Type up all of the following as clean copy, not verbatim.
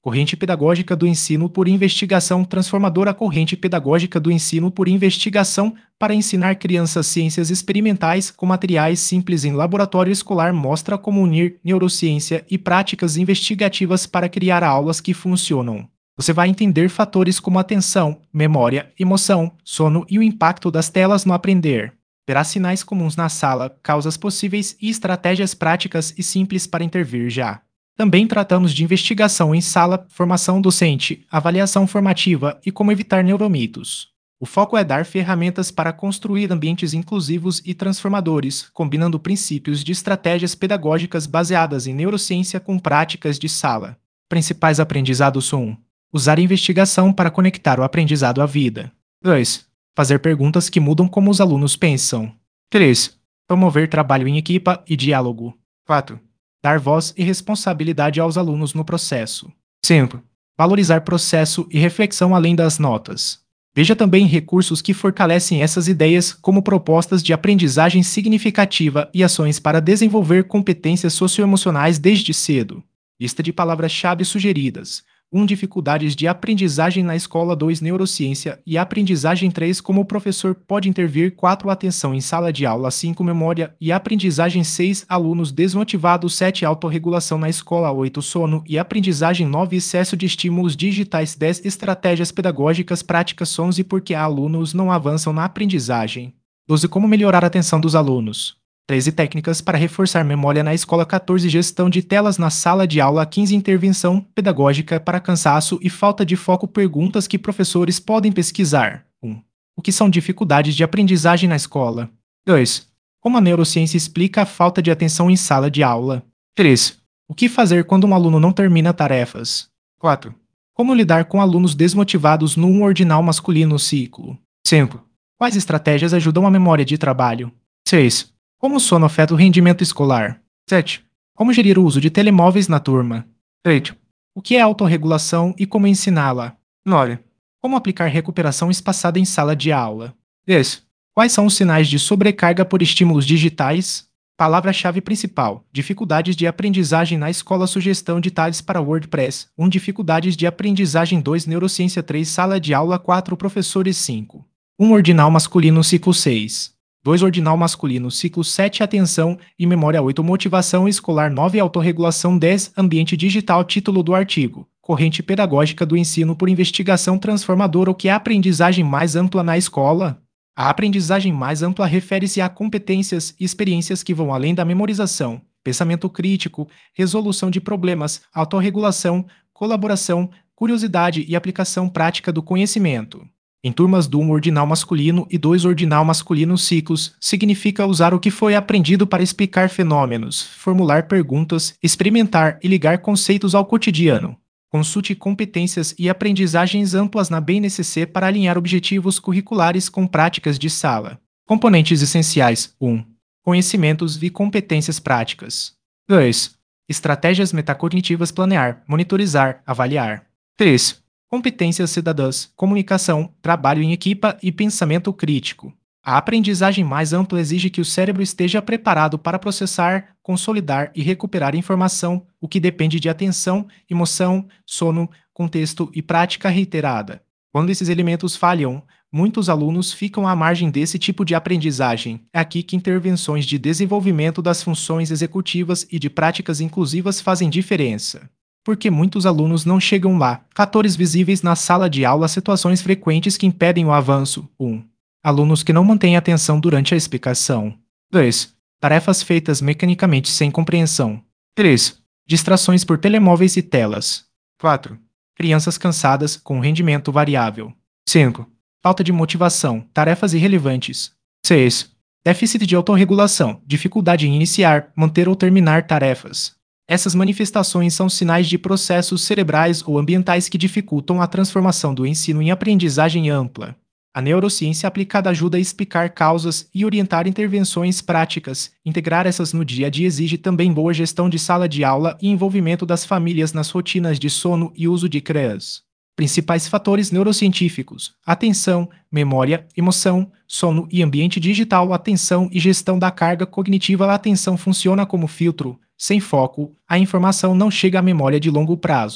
Corrente pedagógica do ensino por investigação transformadora. Corrente pedagógica do ensino por investigação para ensinar crianças ciências experimentais com materiais simples em laboratório escolar mostra como unir neurociência e práticas investigativas para criar aulas que funcionam. Você vai entender fatores como atenção, memória, emoção, sono e o impacto das telas no aprender. Verá sinais comuns na sala, causas possíveis e estratégias práticas e simples para intervir já. Também tratamos de investigação em sala, formação docente, avaliação formativa e como evitar neuromitos. O foco é dar ferramentas para construir ambientes inclusivos e transformadores, combinando princípios de estratégias pedagógicas baseadas em neurociência com práticas de sala. Principais aprendizados são 1. Usar investigação para conectar o aprendizado à vida. 2. Fazer perguntas que mudam como os alunos pensam. 3. Promover trabalho em equipa e diálogo. 4. Dar voz e responsabilidade aos alunos no processo. 5. Valorizar processo e reflexão além das notas. Veja também recursos que fortalecem essas ideias, como propostas de aprendizagem significativa e ações para desenvolver competências socioemocionais desde cedo. Lista de palavras-chave sugeridas. 1. Dificuldades de aprendizagem na escola. 2. Neurociência e aprendizagem. 3. Como o professor pode intervir. 4. Atenção em sala de aula. 5. Memória e aprendizagem. 6. Alunos desmotivados. 7. Autorregulação na escola. 8. Sono e aprendizagem. 9. Excesso de estímulos digitais. 10. Estratégias pedagógicas práticas. 11. Por que alunos não avançam na aprendizagem. 12. Como melhorar a atenção dos alunos. 13. Técnicas para reforçar memória na escola. 14. Gestão de telas na sala de aula. 15. Intervenção pedagógica para cansaço e falta de foco. Perguntas que professores podem pesquisar. 1. O que são dificuldades de aprendizagem na escola? 2. Como a neurociência explica a falta de atenção em sala de aula? 3. O que fazer quando um aluno não termina tarefas? 4. Como lidar com alunos desmotivados no ordinal masculino ciclo? 5. Quais estratégias ajudam a memória de trabalho? 6. Como o sono afeta o rendimento escolar? 7. Como gerir o uso de telemóveis na turma? 8. O que é autorregulação e como ensiná-la? 9. Como aplicar recuperação espaçada em sala de aula? 10. Quais são os sinais de sobrecarga por estímulos digitais? Palavra-chave principal: dificuldades de aprendizagem na escola. Sugestão de detalhes para WordPress. 1. Dificuldades de aprendizagem. 2. Neurociência. 3. Sala de aula. 4. Professores. 5. 1. Ordinal masculino ciclo 6. 2. Ordinal masculino ciclo 7. Atenção e memória. 8. Motivação escolar. 9. Autorregulação. 10. Ambiente digital. Título do artigo: Corrente pedagógica do ensino por investigação transformadora. O que é a aprendizagem mais ampla na escola? A aprendizagem mais ampla refere-se a competências e experiências que vão além da memorização, pensamento crítico, resolução de problemas, autorregulação, colaboração, curiosidade e aplicação prática do conhecimento. Em turmas do 1 ordinal masculino e 2 ordinal masculino ciclos, significa usar o que foi aprendido para explicar fenômenos, formular perguntas, experimentar e ligar conceitos ao cotidiano. Consulte competências e aprendizagens amplas na BNCC para alinhar objetivos curriculares com práticas de sala. Componentes essenciais. 1. Conhecimentos e competências práticas. 2. Estratégias metacognitivas: planear, monitorizar, avaliar. 3. Competências cidadãs: comunicação, trabalho em equipa e pensamento crítico. A aprendizagem mais ampla exige que o cérebro esteja preparado para processar, consolidar e recuperar informação, o que depende de atenção, emoção, sono, contexto e prática reiterada. Quando esses elementos falham, muitos alunos ficam à margem desse tipo de aprendizagem. É aqui que intervenções de desenvolvimento das funções executivas e de práticas inclusivas fazem diferença. Porque muitos alunos não chegam lá. Fatores visíveis na sala de aula: situações frequentes que impedem o avanço. 1. Alunos que não mantêm atenção durante a explicação. 2. Tarefas feitas mecanicamente sem compreensão. 3. Distrações por telemóveis e telas. 4. Crianças cansadas com rendimento variável. 5. Falta de motivação, tarefas irrelevantes. 6. Déficit de autorregulação, dificuldade em iniciar, manter ou terminar tarefas. Essas manifestações são sinais de processos cerebrais ou ambientais que dificultam a transformação do ensino em aprendizagem ampla. A neurociência aplicada ajuda a explicar causas e orientar intervenções práticas. Integrar essas no dia a dia exige também boa gestão de sala de aula e envolvimento das famílias nas rotinas de sono e uso de CREAs. Principais fatores neurocientíficos: atenção, memória, emoção, sono e ambiente digital. Atenção e gestão da carga cognitiva. A atenção funciona como filtro. Sem foco, a informação não chega à memória de longo prazo.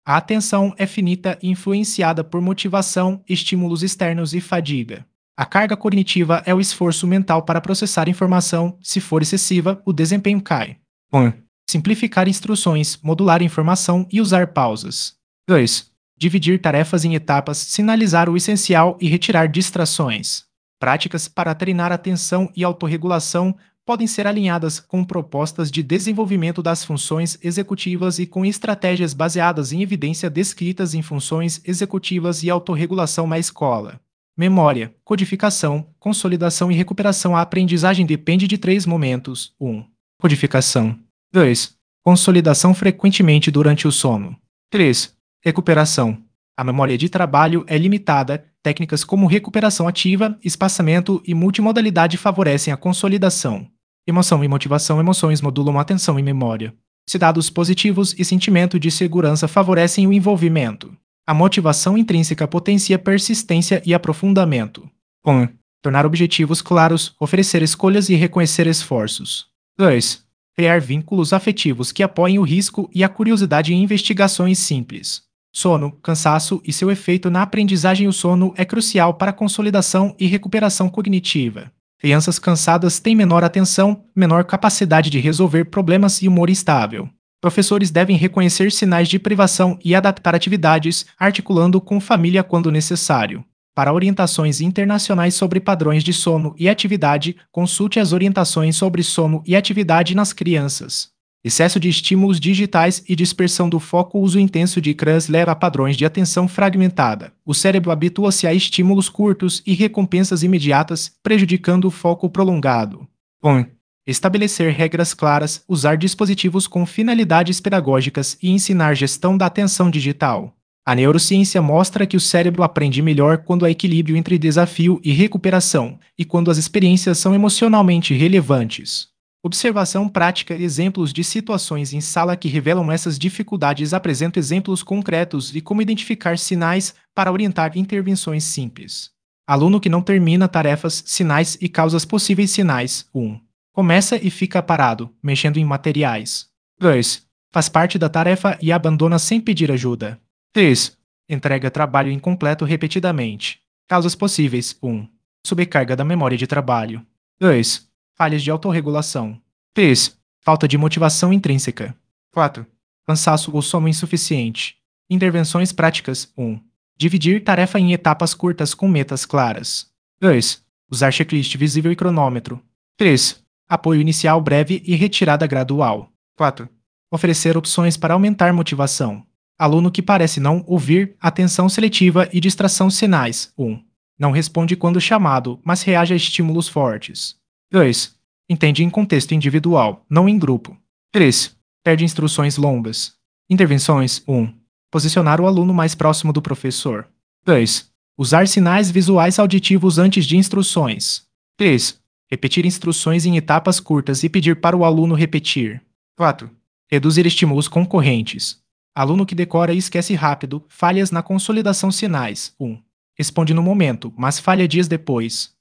A atenção é finita e influenciada por motivação, estímulos externos e fadiga. A carga cognitiva é o esforço mental para processar informação. Se for excessiva, o desempenho cai. 1. Simplificar instruções, modular informação e usar pausas. 2. Dividir tarefas em etapas, sinalizar o essencial e retirar distrações. Práticas para treinar atenção e autorregulação podem ser alinhadas com propostas de desenvolvimento das funções executivas e com estratégias baseadas em evidência descritas em funções executivas e autorregulação na escola. Memória, codificação, consolidação e recuperação. A aprendizagem depende de 3 momentos. 1. Codificação. 2. Consolidação frequentemente durante o sono. 3. Recuperação. A memória de trabalho é limitada. Técnicas como recuperação ativa, espaçamento e multimodalidade favorecem a consolidação. Emoção e motivação. Emoções modulam a atenção e memória. Dados positivos e sentimento de segurança favorecem o envolvimento. A motivação intrínseca potencia persistência e aprofundamento. 1. Tornar objetivos claros, oferecer escolhas e reconhecer esforços. 2. Criar vínculos afetivos que apoiem o risco e a curiosidade em investigações simples. Sono, cansaço e seu efeito na aprendizagem. O sono é crucial para a consolidação e recuperação cognitiva. Crianças cansadas têm menor atenção, menor capacidade de resolver problemas e humor instável. Professores devem reconhecer sinais de privação e adaptar atividades, articulando com família quando necessário. Para orientações internacionais sobre padrões de sono e atividade, consulte as orientações sobre sono e atividade nas crianças. Excesso de estímulos digitais e dispersão do foco. O uso intenso de ecrãs leva a padrões de atenção fragmentada. O cérebro habitua-se a estímulos curtos e recompensas imediatas, prejudicando o foco prolongado. 1. Estabelecer regras claras, usar dispositivos com finalidades pedagógicas e ensinar gestão da atenção digital. A neurociência mostra que o cérebro aprende melhor quando há equilíbrio entre desafio e recuperação, e quando as experiências são emocionalmente relevantes. Observação prática. Exemplos de situações em sala que revelam essas dificuldades. Apresento exemplos concretos de como identificar sinais para orientar intervenções simples. Aluno que não termina tarefas, sinais e causas possíveis. Sinais. 1. Começa e fica parado, mexendo em materiais. 2. Faz parte da tarefa e abandona sem pedir ajuda. 3. Entrega trabalho incompleto repetidamente. Causas possíveis. 1. Sobrecarga da memória de trabalho. 2. Falhas de autorregulação. 3. Falta de motivação intrínseca. 4. Cansaço ou sono insuficiente. Intervenções práticas. 1. Dividir tarefa em etapas curtas com metas claras. 2. Usar checklist visível e cronômetro. 3. Apoio inicial breve e retirada gradual. 4. Oferecer opções para aumentar motivação. Aluno que parece não ouvir, atenção seletiva e distração. Sinais. 1. Não responde quando chamado, mas reage a estímulos fortes. 2. Entende em contexto individual, não em grupo. 3. Perde instruções longas. Intervenções. 1. Posicionar o aluno mais próximo do professor. 2. Usar sinais visuais auditivos antes de instruções. 3. Repetir instruções em etapas curtas e pedir para o aluno repetir. 4. Reduzir estímulos concorrentes. Aluno que decora e esquece rápido, falhas na consolidação. Sinais. 1. Responde no momento, mas falha dias depois.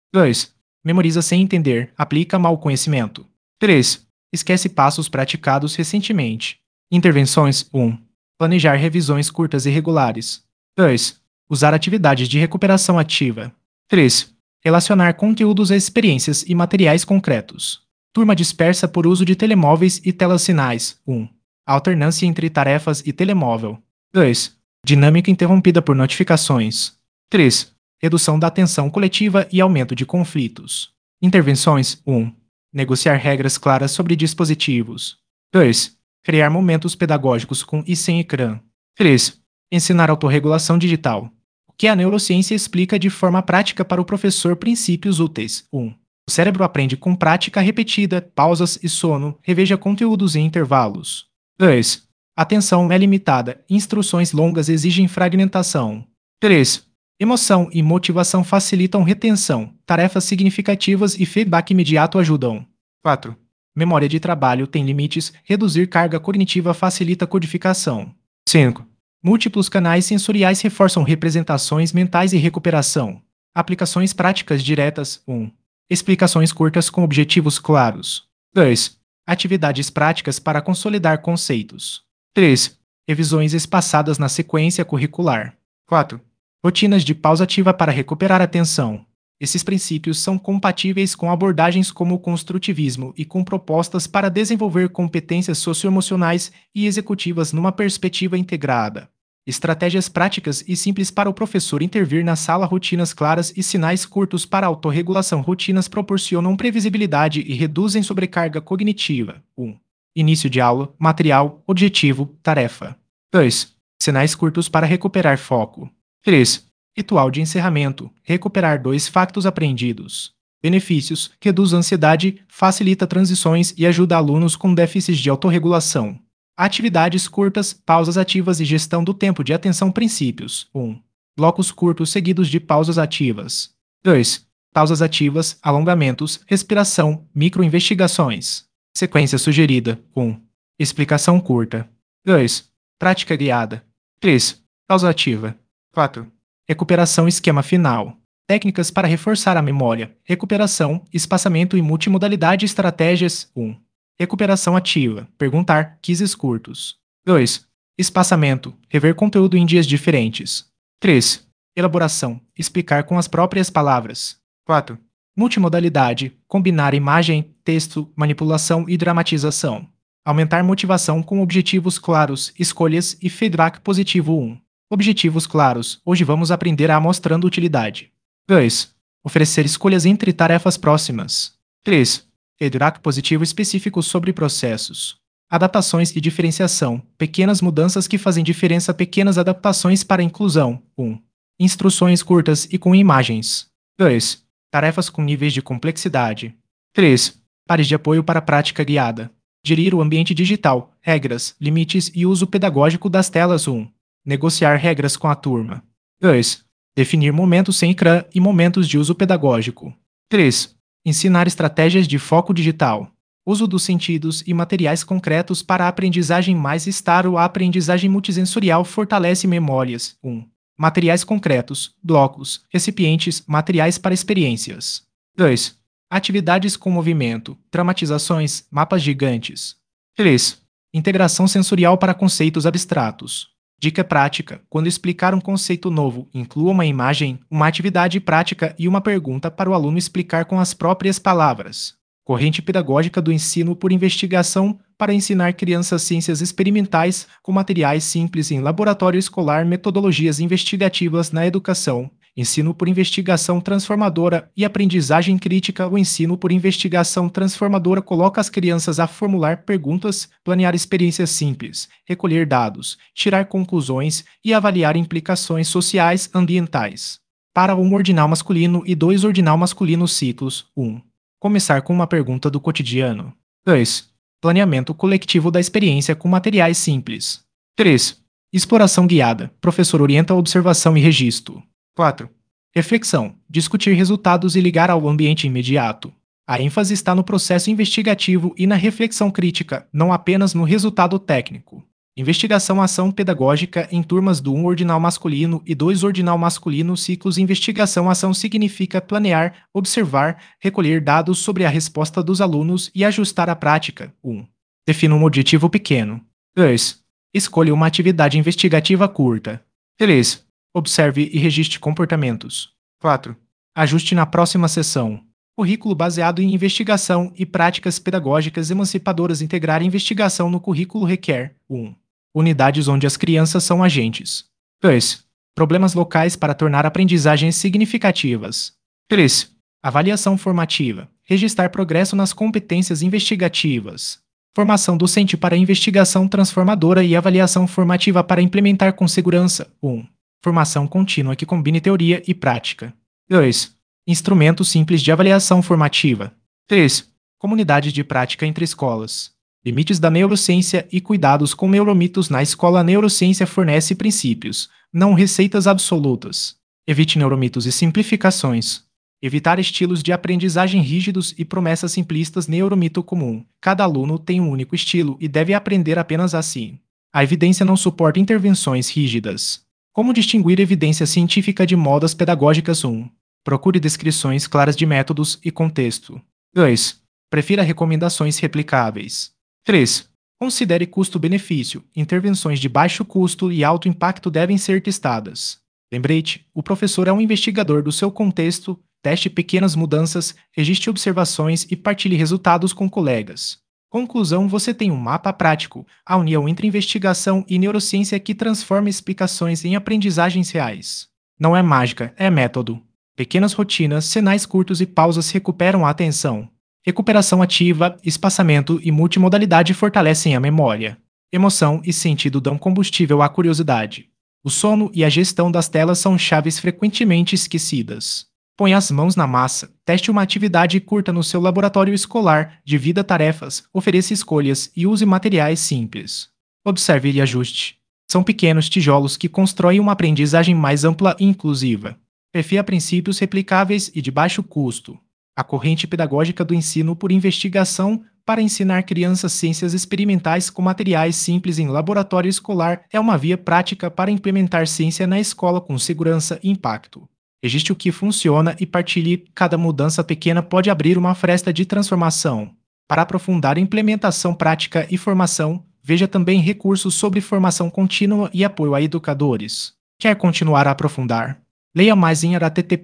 2. Memoriza sem entender, aplica mal o conhecimento. 3. Esquece passos praticados recentemente. Intervenções. 1. Planejar revisões curtas e regulares. 2. Usar atividades de recuperação ativa. 3. Relacionar conteúdos a experiências e materiais concretos. Turma dispersa por uso de telemóveis e telas. Sinais. 1. Alternância entre tarefas e telemóvel. 2. Dinâmica interrompida por notificações. 3. Redução da atenção coletiva e aumento de conflitos. Intervenções. 1. Negociar regras claras sobre dispositivos. 2. Criar momentos pedagógicos com e sem ecrã. 3. Ensinar autorregulação digital. O que a neurociência explica de forma prática para o professor. Princípios úteis. 1. O cérebro aprende com prática repetida, pausas e sono. Reveja conteúdos em intervalos. 2. Atenção é limitada. Instruções longas exigem fragmentação. 3. Emoção e motivação facilitam retenção. Tarefas significativas e feedback imediato ajudam. 4. Memória de trabalho tem limites. Reduzir carga cognitiva facilita codificação. 5. Múltiplos canais sensoriais reforçam representações mentais e recuperação. Aplicações práticas diretas. 1. Explicações curtas com objetivos claros. 2. Atividades práticas para consolidar conceitos. 3. Revisões espaçadas na sequência curricular. 4. Rotinas de pausa ativa para recuperar a atenção. Esses princípios são compatíveis com abordagens como o construtivismo e com propostas para desenvolver competências socioemocionais e executivas numa perspectiva integrada. Estratégias práticas e simples para o professor intervir na sala. Rotinas claras e sinais curtos para autorregulação. Rotinas proporcionam previsibilidade e reduzem sobrecarga cognitiva. 1. Início de aula, material, objetivo, tarefa. 2. Sinais curtos para recuperar foco. 3. Ritual de encerramento. Recuperar 2 factos aprendidos. Benefícios: reduz a ansiedade, facilita transições e ajuda alunos com déficits de autorregulação. Atividades curtas, pausas ativas e gestão do tempo de atenção. Princípios: 1. Blocos curtos seguidos de pausas ativas. 2. Pausas ativas, alongamentos, respiração, microinvestigações. Sequência sugerida: 1. Explicação curta. 2. Prática guiada. 3. Pausa ativa. 4. Recuperação. Esquema final. Técnicas para reforçar a memória. Recuperação, espaçamento e multimodalidade. Estratégias: 1. Recuperação ativa. Perguntar, quizzes curtos. 2. Espaçamento. Rever conteúdo em dias diferentes. 3. Elaboração. Explicar com as próprias palavras. 4. Multimodalidade. Combinar imagem, texto, manipulação e dramatização. Aumentar motivação com objetivos claros, escolhas e feedback positivo. 1. Objetivos claros. Hoje vamos aprender a mostrando utilidade. 2. Oferecer escolhas entre tarefas próximas. 3. Feedback positivo específico sobre processos. Adaptações e diferenciação. Pequenas mudanças que fazem diferença. Pequenas adaptações para inclusão. 1. Instruções curtas e com imagens. 2. Tarefas com níveis de complexidade. 3. Pares de apoio para prática guiada. Gerir o ambiente digital. Regras, limites e uso pedagógico das telas. 1. Negociar regras com a turma. 2. Definir momentos sem ecrã e momentos de uso pedagógico. 3. Ensinar estratégias de foco digital. Uso dos sentidos e materiais concretos para a aprendizagem. Mais estar. A aprendizagem multissensorial fortalece memórias. 1. Materiais concretos, blocos, recipientes, materiais para experiências. 2. Atividades com movimento, dramatizações, mapas gigantes. 3. Integração sensorial para conceitos abstratos. Dica prática: quando explicar um conceito novo, inclua uma imagem, uma atividade prática e uma pergunta para o aluno explicar com as próprias palavras. Corrente pedagógica do ensino por investigação para ensinar crianças ciências experimentais com materiais simples em laboratório escolar. Metodologias investigativas na educação. Ensino por investigação transformadora e aprendizagem crítica. O ensino por investigação transformadora coloca as crianças a formular perguntas, planear experiências simples, recolher dados, tirar conclusões e avaliar implicações sociais ambientais. Para 1 ordinal masculino e 2 ordinal masculino. Ciclos: 1. Começar com uma pergunta do cotidiano. 2. Planeamento coletivo da experiência com materiais simples. 3. Exploração guiada. Professor orienta a observação e registro. 4. Reflexão. Discutir resultados e ligar ao ambiente imediato. A ênfase está no processo investigativo e na reflexão crítica, não apenas no resultado técnico. Investigação. Ação pedagógica em turmas do 1 ordinal masculino e 2 ordinal masculino. Ciclos. Investigação. Ação significa planear, observar, recolher dados sobre a resposta dos alunos e ajustar a prática. 1. Defina um objetivo pequeno. 2. Escolha uma atividade investigativa curta. 3. Observe e registre comportamentos. 4. Ajuste na próxima sessão. Currículo baseado em investigação e práticas pedagógicas emancipadoras. Integrar a investigação no currículo requer: 1. Unidades onde as crianças são agentes. 2. Problemas locais para tornar aprendizagens significativas. 3. Avaliação formativa. Registrar progresso nas competências investigativas. Formação docente para investigação transformadora e avaliação formativa para implementar com segurança. 1. Formação contínua que combine teoria e prática. 2. Instrumento simples de avaliação formativa. 3. Comunidade de prática entre escolas. Limites da neurociência e cuidados com neuromitos na escola. A neurociência fornece princípios, não receitas absolutas. Evite neuromitos e simplificações. Evitar estilos de aprendizagem rígidos e promessas simplistas. Neuromito comum. Cada aluno tem um único estilo e deve aprender apenas assim. A evidência não suporta intervenções rígidas. Como distinguir evidência científica de modas pedagógicas? 1. Procure descrições claras de métodos e contexto. 2. Prefira recomendações replicáveis. 3. Considere custo-benefício. Intervenções de baixo custo e alto impacto devem ser testadas. Lembrete: o professor é um investigador do seu contexto, teste pequenas mudanças, registre observações e partilhe resultados com colegas. Conclusão: você tem um mapa prático, a união entre investigação e neurociência que transforma explicações em aprendizagens reais. Não é mágica, é método. Pequenas rotinas, sinais curtos e pausas recuperam a atenção. Recuperação ativa, espaçamento e multimodalidade fortalecem a memória. Emoção e sentido dão combustível à curiosidade. O sono e a gestão das telas são chaves frequentemente esquecidas. Põe as mãos na massa, teste uma atividade curta no seu laboratório escolar, divida tarefas, ofereça escolhas e use materiais simples. Observe e ajuste. São pequenos tijolos que constroem uma aprendizagem mais ampla e inclusiva. Perfia princípios replicáveis e de baixo custo. A corrente pedagógica do ensino por investigação para ensinar crianças ciências experimentais com materiais simples em laboratório escolar é uma via prática para implementar ciência na escola com segurança e impacto. Registre o que funciona e partilhe. Cada mudança pequena pode abrir uma fresta de transformação. Para aprofundar a implementação prática e formação, veja também recursos sobre formação contínua e apoio a educadores. Quer continuar a aprofundar? Leia mais em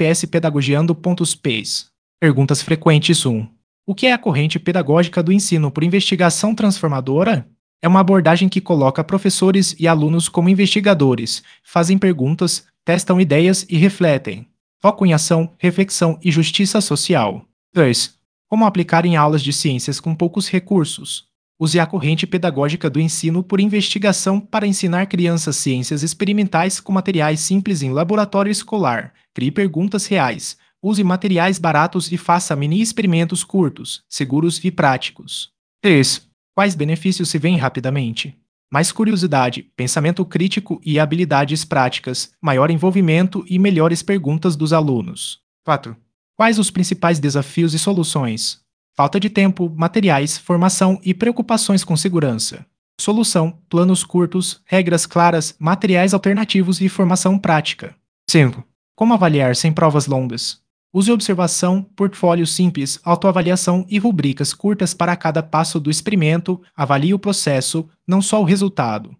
https://pedagogiando.space. Perguntas frequentes 1. O que é a corrente pedagógica do ensino por investigação transformadora? É uma abordagem que coloca professores e alunos como investigadores, fazem perguntas, testam ideias e refletem. Foco em ação, reflexão e justiça social. 2. Como aplicar em aulas de ciências com poucos recursos? Use a corrente pedagógica do ensino por investigação para ensinar crianças ciências experimentais com materiais simples em laboratório escolar. Crie perguntas reais. Use materiais baratos e faça mini-experimentos curtos, seguros e práticos. 3. Quais benefícios se veem rapidamente? Mais curiosidade, pensamento crítico e habilidades práticas, maior envolvimento e melhores perguntas dos alunos. 4. Quais os principais desafios e soluções? Falta de tempo, materiais, formação e preocupações com segurança. Solução: planos curtos, regras claras, materiais alternativos e formação prática. 5. Como avaliar sem provas longas? Use observação, portfólio simples, autoavaliação e rubricas curtas para cada passo do experimento. Avalie o processo, não só o resultado.